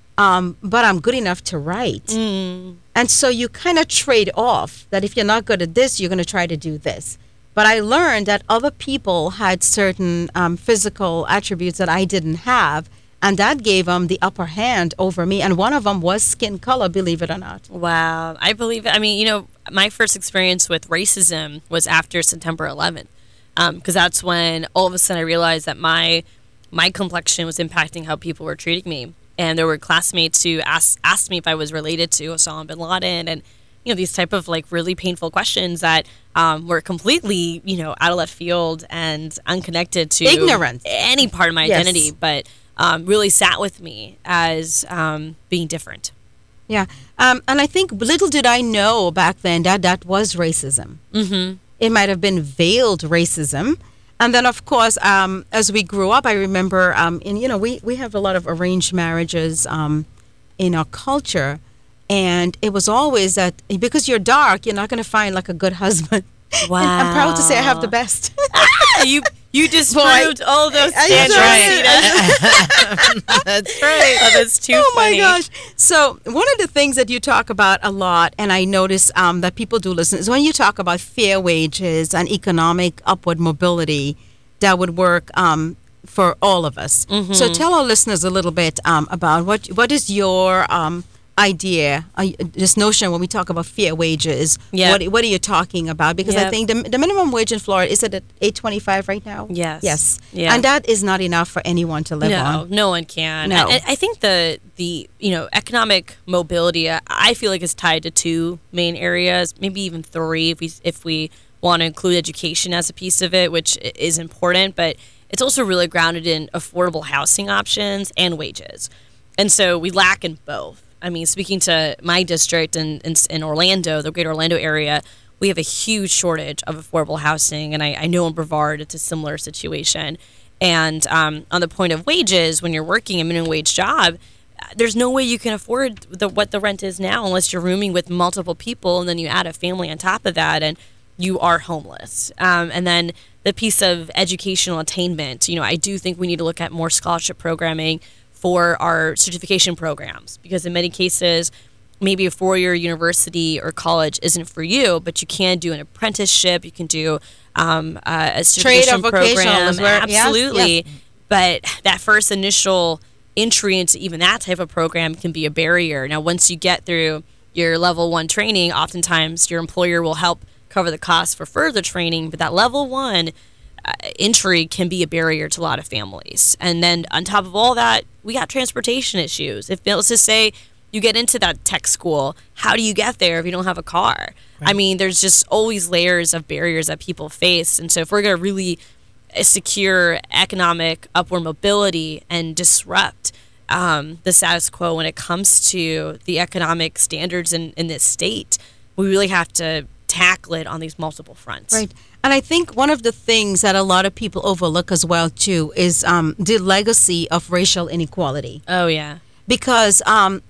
but I'm good enough to write. And so you kind of trade off that if you're not good at this, you're going to try to do this. But I learned that other people had certain physical attributes that I didn't have, and that gave them the upper hand over me. And one of them was skin color, believe it or not. Wow. I believe it. I mean, my first experience with racism was after September 11th, because that's when all of a sudden I realized that my complexion was impacting how people were treating me. And there were classmates who asked me if I was related to Osama bin Laden, and these type of really painful questions that were completely out of left field and unconnected to ignorance, any part of my identity, but really sat with me as being different. Yeah, and I think little did I know back then that was racism. Mm-hmm. It might have been veiled racism. And then, of course, as we grew up, I remember, we have a lot of arranged marriages in our culture. And it was always that because you're dark, you're not going to find a good husband. Wow. And I'm proud to say I have the best. You disproved all those standards. That's right. Oh, that's too funny. Oh, my gosh. So one of the things that you talk about a lot, and I notice that people do listen, is when you talk about fair wages and economic upward mobility that would work for all of us. Mm-hmm. So tell our listeners a little bit about what is your idea, this notion when we talk about fair wages. Yeah. What are you talking about? Because I think the minimum wage in Florida, is it at $8.25 right now? Yes. Yeah. And that is not enough for anyone to live on. No one can. No. I think the economic mobility, I feel is tied to two main areas, maybe even three if we want to include education as a piece of it, which is important. But it's also really grounded in affordable housing options and wages. And so we lack in both. I mean, speaking to my district in Orlando, the greater Orlando area, we have a huge shortage of affordable housing. And I know in Brevard, it's a similar situation. And on the point of wages, when you're working a minimum wage job, there's no way you can afford what the rent is now unless you're rooming with multiple people, and then you add a family on top of that, and you are homeless. And then the piece of educational attainment, I do think we need to look at more scholarship programming for our certification programs, because in many cases, maybe a 4-year university or college isn't for you, but you can do an apprenticeship, you can do a certification program. Absolutely. Yes. But that first initial entry into even that type of program can be a barrier. Now, once you get through your level 1 training, oftentimes your employer will help cover the cost for further training, but that level 1 entry can be a barrier to a lot of families. And then on top of all that, we got transportation issues. If let's just say you get into that tech school, how do you get there if you don't have a car? Right. I mean, there's just always layers of barriers that people face. And so if we're going to really secure economic upward mobility and disrupt the status quo when it comes to the economic standards in this state, we really have to tackle it on these multiple fronts. Right. And I think one of the things that a lot of people overlook as well, too, is the legacy of racial inequality. Oh, yeah. Because, I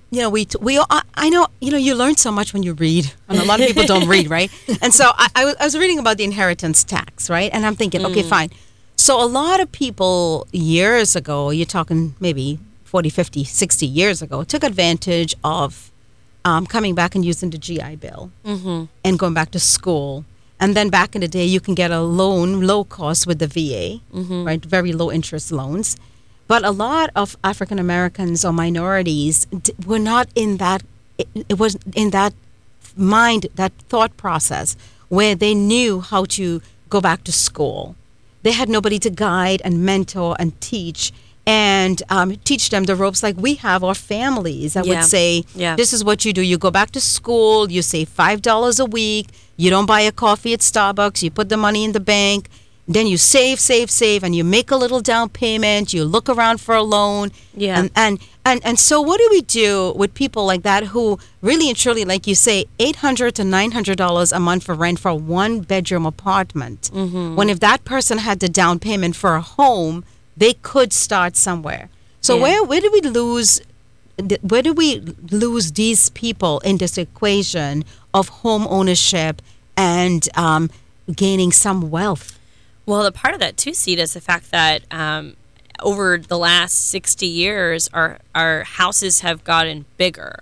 know, you learn so much when you read, and a lot of people don't read, right? And so I was reading about the inheritance tax, right? And I'm thinking, okay, fine. So a lot of people years ago, you're talking maybe 40, 50, 60 years ago, took advantage of coming back and using the GI Bill and going back to school. And then back in the day, you can get a loan, low cost with the VA, right? Very low interest loans. But a lot of African Americans or minorities were not in that, it was in that mind, that thought process where they knew how to go back to school. They had nobody to guide and mentor and teach and teach them the ropes like we have our families that would say, this is what you do. You go back to school, you save $5 a week, you don't buy a coffee at Starbucks, you put the money in the bank, then you save, and you make a little down payment, you look around for a loan. Yeah. And so what do we do with people like that who really and truly, like you say, $800 to $900 a month for rent for a 1-bedroom apartment, when if that person had the down payment for a home, they could start somewhere. So where do we lose these people in this equation of home ownership and gaining some wealth? Well, the part of that too, Sita, is the fact that over the last 60 years, our houses have gotten bigger,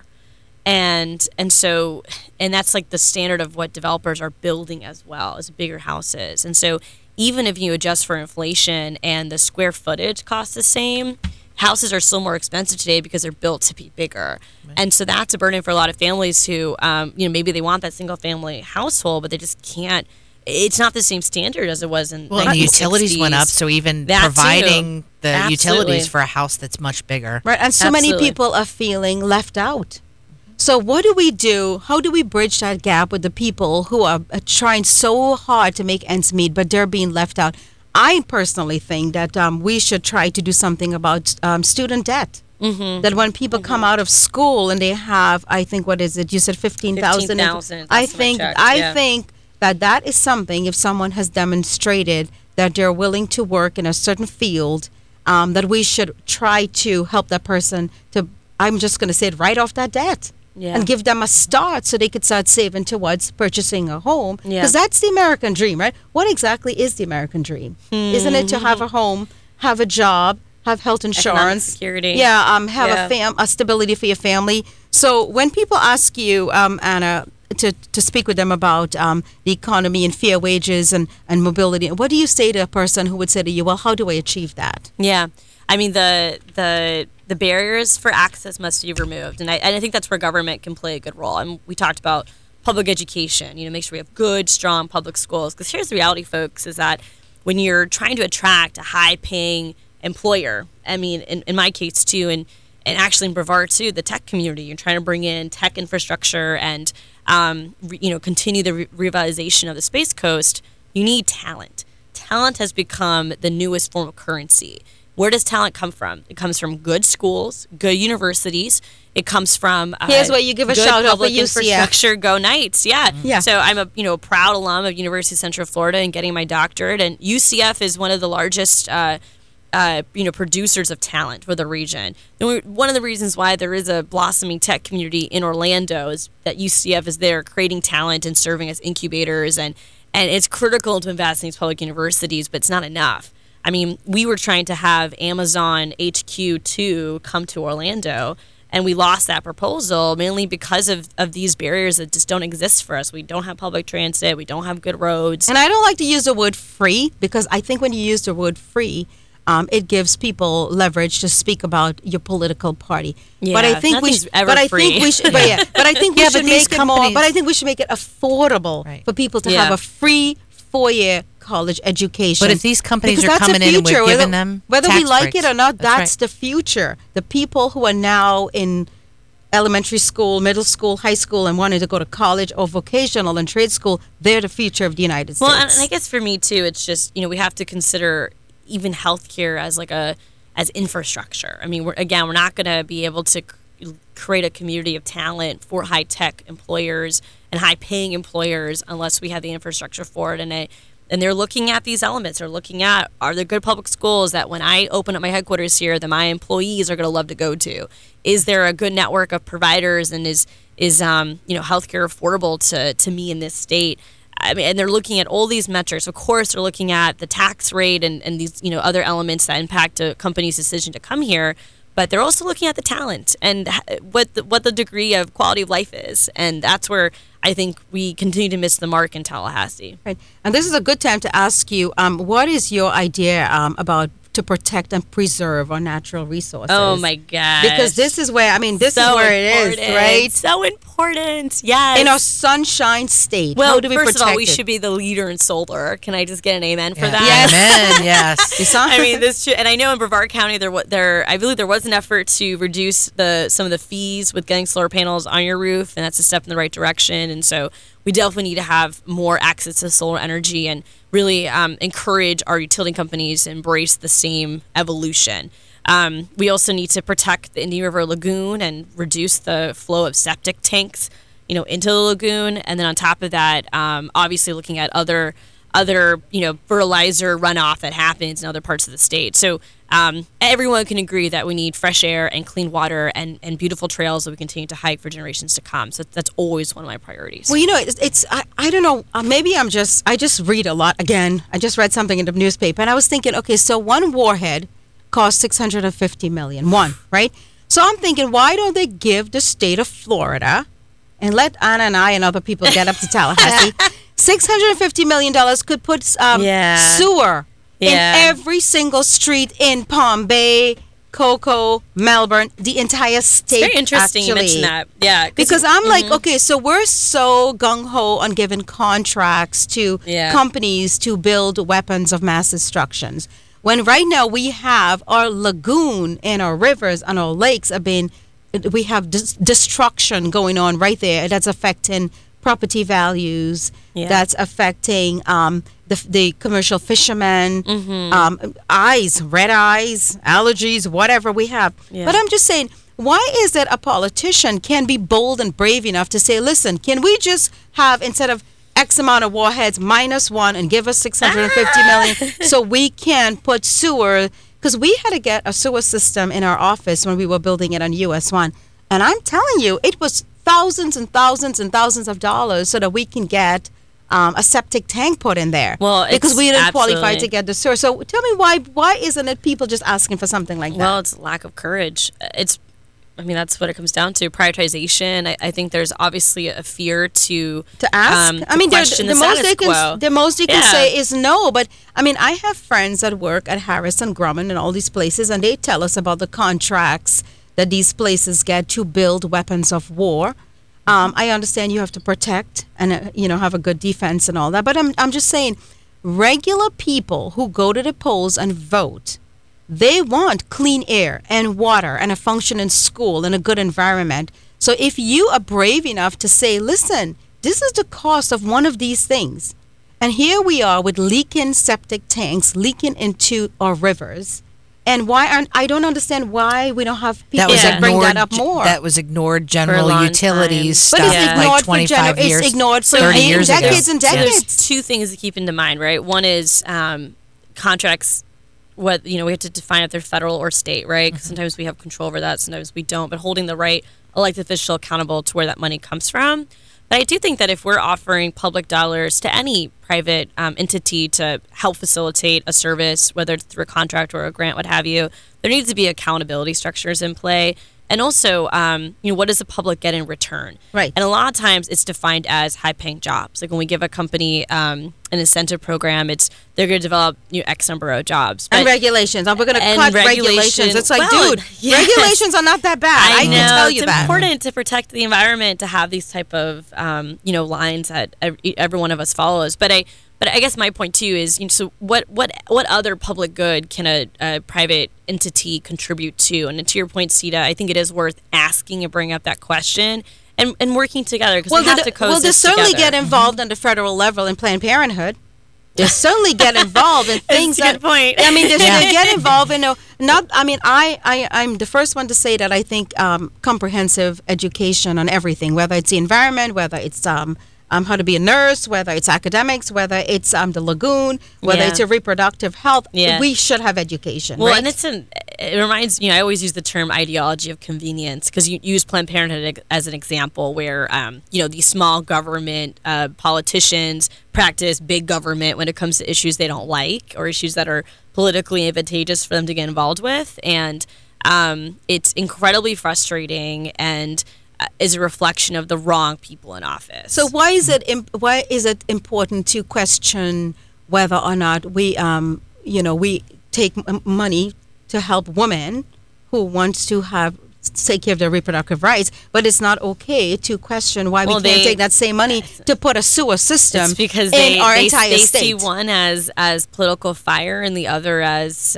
and that's like the standard of what developers are building as well, as bigger houses. And so even if you adjust for inflation and the square footage costs the same, houses are still more expensive today because they're built to be bigger. Right. And so that's a burden for a lot of families who, maybe they want that single family household, but they just can't. It's not the same standard as it was in and the utilities 60s. Went up, so even that providing too. The Absolutely. Utilities for a house that's much bigger. Right, and so Absolutely. Many people are feeling left out. So what do we do? How do we bridge that gap with the people who are trying so hard to make ends meet, but they're being left out? I personally think that we should try to do something about student debt. That when people come out of school and they have, I think, what is it? You said 15,000. I think that is something, if someone has demonstrated that they're willing to work in a certain field, that we should try to help that person to, I'm just going to say it, write off that debt. Yeah. And give them a start so they could start saving towards purchasing a home. Because that's the American dream, right? What exactly is the American dream? Isn't it to have a home, have a job, have health insurance, economic security. Have a stability for your family. So when people ask you, Anna, to speak with them about the economy and fair wages and mobility, what do you say to a person who would say to you, well, how do I achieve that? Yeah. I mean, the barriers for access must be removed. And I think that's where government can play a good role. And we talked about public education, make sure we have good, strong public schools. Because here's the reality, folks, is that when you're trying to attract a high-paying employer, I mean, in my case, too, and actually in Brevard, too, the tech community, you're trying to bring in tech infrastructure and, continue the revitalization of the Space Coast, you need talent. talent has become the newest form of currency. Where does talent come from? It comes from good schools, good universities. It comes from here's where you give a shout out for infrastructure. Go Knights, yeah. Yeah. So I'm a proud alum of University of Central Florida and getting my doctorate. And UCF is one of the largest producers of talent for the region. And one of the reasons why there is a blossoming tech community in Orlando is that UCF is there creating talent and serving as incubators, and it's critical to invest in these public universities, but it's not enough. I mean, we were trying to have Amazon HQ2 come to Orlando, and we lost that proposal mainly because of these barriers that just don't exist for us. We don't have public transit. We don't have good roads. And I don't like to use the word free, because I think when you use the word free, it gives people leverage to speak about your political party. Yeah, but I think we should make it affordable for people to have a free 4-year college education. But if these companies are coming in and we're giving them whether tax we like breaks, it or not, that's the future. The people who are now in elementary school, middle school, high school, and wanting to go to college or vocational and trade school, they're the future of the United States. Well, and I guess for me too, it's just, we have to consider even healthcare as infrastructure. I mean, we're not going to be able to create a community of talent for high tech employers and high paying employers unless we have the infrastructure for it. And they're looking at these elements. They're looking at, are there good public schools that when I open up my headquarters here that my employees are going to love to go to? Is there a good network of providers, and is healthcare affordable to me in this state? I mean, and they're looking at all these metrics. Of course, they're looking at the tax rate and these other elements that impact a company's decision to come here. But they're also looking at the talent and what the degree of quality of life is. And that's where I think we continue to miss the mark in Tallahassee. Right. And this is a good time to ask you, what is your idea about to protect and preserve our natural resources? Oh, my gosh. Because this is where, is where it is, right? So important. Yes. In our sunshine state. Well, how do we first protect of all, we it? should be the leader in solar. Can I just get an amen for that? Yes. Amen. Yes. I mean, and I know in Brevard County, I believe there was an effort to reduce some of the fees with getting solar panels on your roof, and that's a step in the right direction. And so we definitely need to have more access to solar energy and really encourage our utility companies to embrace the same evolution. We also need to protect the Indian River Lagoon and reduce the flow of septic tanks, into the lagoon. And then on top of that, obviously looking at other fertilizer runoff that happens in other parts of the state. So everyone can agree that we need fresh air and clean water and beautiful trails that we continue to hike for generations to come. So that's always one of my priorities. Well, I don't know. Maybe I just read a lot. Again, I just read something in the newspaper, and I was thinking, okay, so one warhead costs $650 million. One, right? So I'm thinking, why don't they give the state of Florida and let Anna and I and other people get up to Tallahassee? $650 million could put sewer in every single street in Palm Bay, Cocoa, Melbourne, the entire state. It's very interesting you mentioned that. Yeah. Because I'm like, okay, so we're so gung-ho on giving contracts to companies to build weapons of mass destruction. When right now we have our lagoon and our rivers and our lakes we have destruction going on right there that's affecting property values, that's affecting the commercial fishermen, red eyes, allergies, whatever we have. Yeah. But I'm just saying, why is it a politician can be bold and brave enough to say, listen, can we just have, instead of X amount of warheads, -1 and give us $650 million so we can put sewer, because we had to get a sewer system in our office when we were building it on US 1. And I'm telling you, it was thousands and thousands and thousands of dollars so that we can get a septic tank put in there. Well, because we didn't qualify to get the sewer. So tell me why isn't it people just asking for something like that? Well, it's lack of courage. That's what it comes down to. Prioritization. I think there's obviously a fear to ask. The most they can say is no. But I have friends that work at Harris and Grumman and all these places, and they tell us about the contracts that these places get to build weapons of war. I understand you have to protect and have a good defense and all that, but I'm just saying, regular people who go to the polls and vote, they want clean air and water and a functioning school and a good environment. So if you are brave enough to say, listen, this is the cost of one of these things, And here we are with leaking septic tanks leaking into our rivers. And I don't understand why we don't have people that bring that up more. That was ignored general utilities time. Stuff but it's ignored like 25 years, it's ignored for 30 years decades ago. and decades. So there's two things to keep into mind, right? One is contracts. We have to define if they're federal or state, right? Because sometimes we have control over that, sometimes we don't. But holding the right elected official accountable to where that money comes from. But I do think that if we're offering public dollars to any private entity to help facilitate a service, whether it's through a contract or a grant, what have you, there needs to be accountability structures in play. And also, what does the public get in return? Right. And a lot of times it's defined as high-paying jobs. Like when we give a company an incentive program, they're going to develop X number of jobs. And regulations. We're going to cut regulations. It's like, regulations are not that bad. I can tell you that. It's important to protect the environment, to have these type of, lines that every one of us follows. But I guess my point too is, so what other public good can a private entity contribute to? And to your point, Sita, I think it is worth asking and bring up that question and working together because we have to coexist together. Well, they certainly get involved on the federal level in Planned Parenthood. They certainly get involved in things. That's a good point. I mean, they get involved in I'm the first one to say that I think comprehensive education on everything, whether it's the environment, whether it's how to be a nurse, whether it's academics, whether it's the lagoon, whether it's your reproductive health. We should have education. Well, right? and it reminds me, I always use the term ideology of convenience because you use Planned Parenthood as an example where, these small government politicians practice big government when it comes to issues they don't like or issues that are politically advantageous for them to get involved with. And it's incredibly frustrating and is a reflection of the wrong people in office. So why is it important to question whether or not we take money to help women who want to take care of their reproductive rights, but it's not okay to question why we can't take that same money to put a sewer system because in our entire they state. See one as political fire and the other as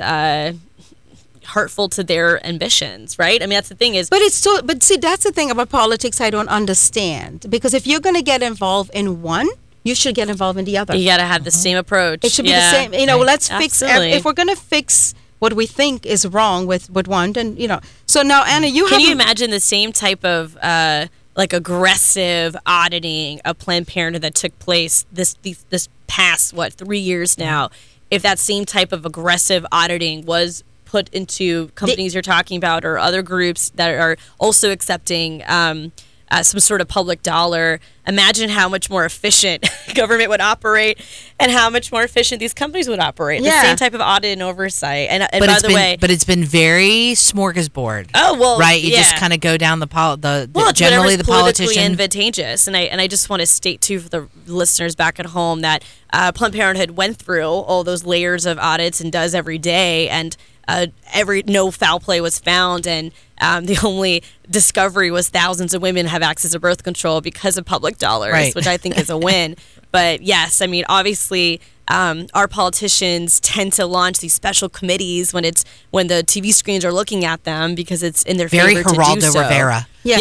hurtful to their ambitions, right? I mean, that's the thing is. But see, that's the thing about politics I don't understand. Because if you're going to get involved in one, you should get involved in the other. You got to have the same approach. It should be the same. Let's fix. If we're going to fix what we think is wrong with one, then So now, Anna, can you imagine the same type of aggressive auditing of Planned Parenthood that took place this past 3 years now? If that same type of aggressive auditing was put into companies you're talking about or other groups that are also accepting some sort of public dollar, imagine how much more efficient government would operate and how much more efficient these companies would operate. The same type of audit and oversight. And but it's been very smorgasbord. Oh, well, right? You just kind of go down generally the politician advantageous. And I just want to state too for the listeners back at home that Planned Parenthood went through all those layers of audits and does every day, and no foul play was found, and the only discovery was thousands of women have access to birth control because of public dollars, which I think is a win. But yes, I mean, obviously, our politicians tend to launch these special committees when the TV screens are looking at them because it's in their favor to do so. Geraldo Rivera. Yeah.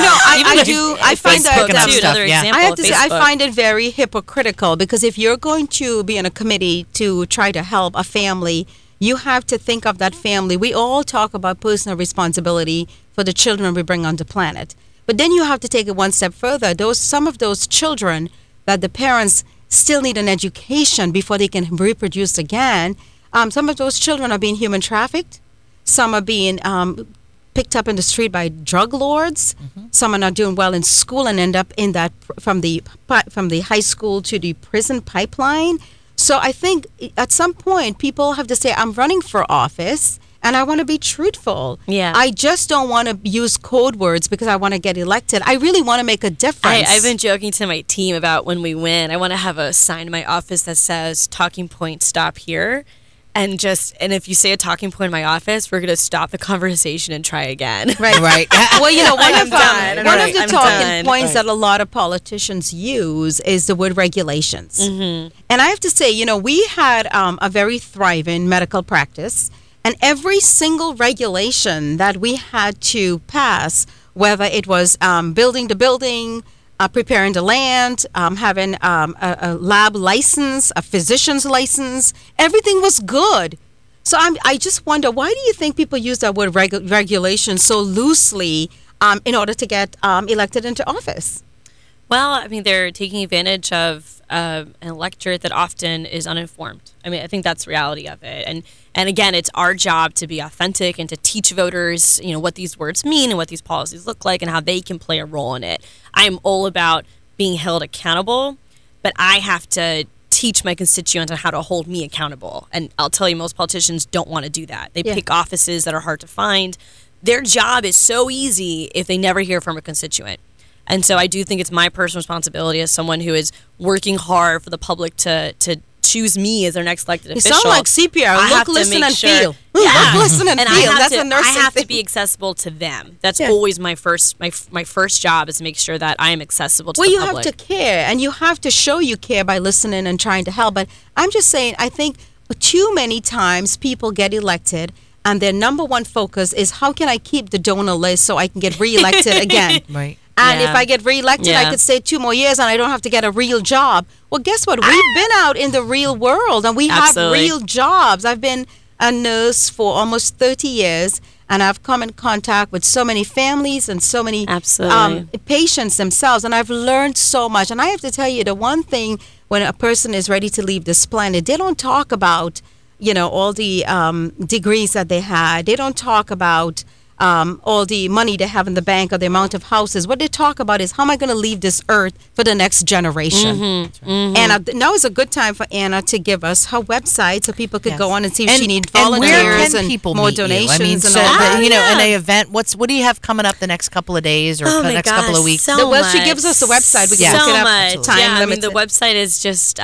I find that I have to say I find it very hypocritical because if you're going to be in a committee to try to help a family, you have to think of that family. We all talk about personal responsibility for the children we bring onto the planet. But then you have to take it one step further. Some of those children that the parents still need an education before they can reproduce again. Some of those children are being human trafficked. Some are being picked up in the street by drug lords. Mm-hmm. Some are not doing well in school and end up in that from the high school to the prison pipeline. So I think at some point people have to say, I'm running for office and I want to be truthful. Yeah. I just don't want to use code words because I want to get elected. I really want to make a difference. I've been joking to my team about when we win, I want to have a sign in my office that says talking point stop here. And if you say a talking point in my office, we're going to stop the conversation and try again. Right. Well, one of the talking points that a lot of politicians use is the word regulations. Mm-hmm. And I have to say, we had a very thriving medical practice, and every single regulation that we had to pass, whether it was building the building, preparing the land, having a lab license, a physician's license. Everything was good. So I just wonder, why do you think people use that word regulation so loosely in order to get elected into office? Well, I mean, they're taking advantage of an electorate that often is uninformed. I mean, I think that's the reality of it. And again, it's our job to be authentic and to teach voters, what these words mean and what these policies look like and how they can play a role in it. I'm all about being held accountable, but I have to teach my constituents on how to hold me accountable. And I'll tell you, most politicians don't want to do that. They pick offices that are hard to find. Their job is so easy if they never hear from a constituent. And so I do think it's my personal responsibility as someone who is working hard for the public to choose me as their next elected official. You sound like CPR. Look, listen, and feel. Yeah. Look, listen, and feel. That's a nursing I have thing. to be accessible to them. That's always my first job, is to make sure that I am accessible to the public. Well, you have to care, and you have to show you care by listening and trying to help. But I'm just saying, I think too many times people get elected, and their number one focus is, how can I keep the donor list so I can get reelected again? Right. And if I get reelected, I could stay 2 more years and I don't have to get a real job. Well, guess what? We've been out in the real world and we have real jobs. I've been a nurse for almost 30 years, and I've come in contact with so many families and so many patients themselves, and I've learned so much. And I have to tell you, the one thing when a person is ready to leave this planet, they don't talk about, all the degrees that they had. They don't talk about all the money they have in the bank or the amount of houses. What they talk about is, how am I going to leave this earth for the next generation? And now is a good time for Anna to give us her website so people could go on and see if she needs volunteers and more donations. I mean, and all that. in an event, what do you have coming up the next couple of days or the next couple of weeks? She gives us the website. We can look it up. Time limited. I mean, the website is just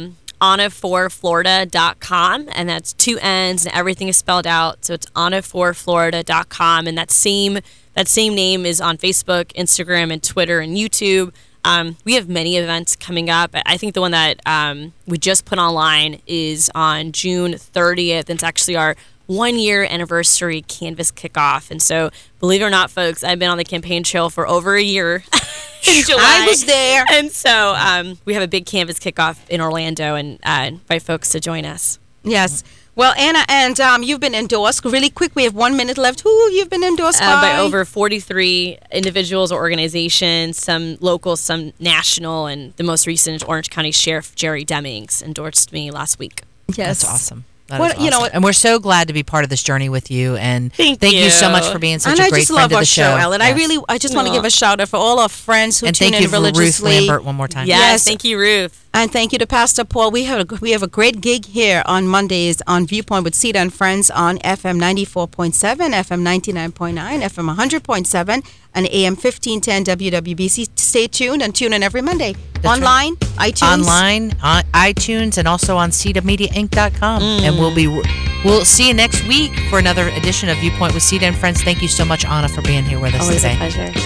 Anna4Florida.com, and that's 2 N's and everything is spelled out. So it's Anna4Florida.com, and that same name is on Facebook, Instagram, and Twitter and YouTube. We have many events coming up. I think the one that we just put online is on June 30th. It's actually our 1-year anniversary Canvas kickoff. And so, believe it or not, folks, I've been on the campaign trail for over a year. In July. I was there. And so we have a big Canvas kickoff in Orlando, and invite folks to join us. Yes. Well, Anna, and you've been endorsed. Really quick, we have 1 minute left. Who you've been endorsed by over 43 individuals or organizations, some local, some national, and the most recent Orange County Sheriff Jerry Demings endorsed me last week. Yes. That's awesome. That is awesome. And we're so glad to be part of this journey with you. And thank you so much for being such a great friend of the show. Ellen. Yes. I just want to give a shout out for all our friends who tune in religiously. And thank you for Ruth Lambert one more time. Yes, thank you, Ruth. And thank you to Pastor Paul. We have a great gig here on Mondays on Viewpoint with Cedar and Friends on FM 94.7, FM 99.9, FM 100.7, and AM 1510 WWBC. Stay tuned and tune in every Monday. That's online, right. iTunes. Online, on iTunes, and also on CEDAMediaInc.com. And we'll see you next week for another edition of Viewpoint with Cedar and Friends. Thank you so much, Anna, for being here with us today. Always a pleasure.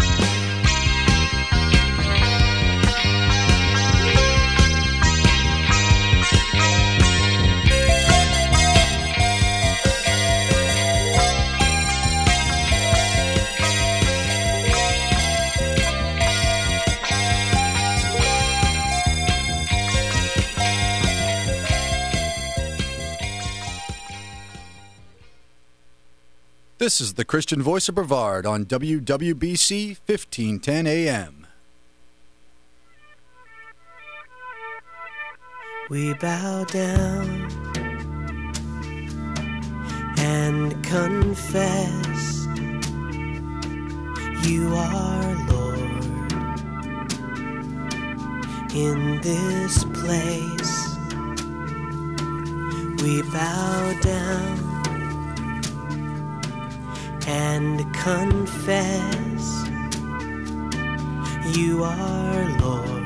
This is the Christian Voice of Brevard on WWBC 1510 AM. We bow down and confess you are Lord in this place. We bow down and confess you are Lord.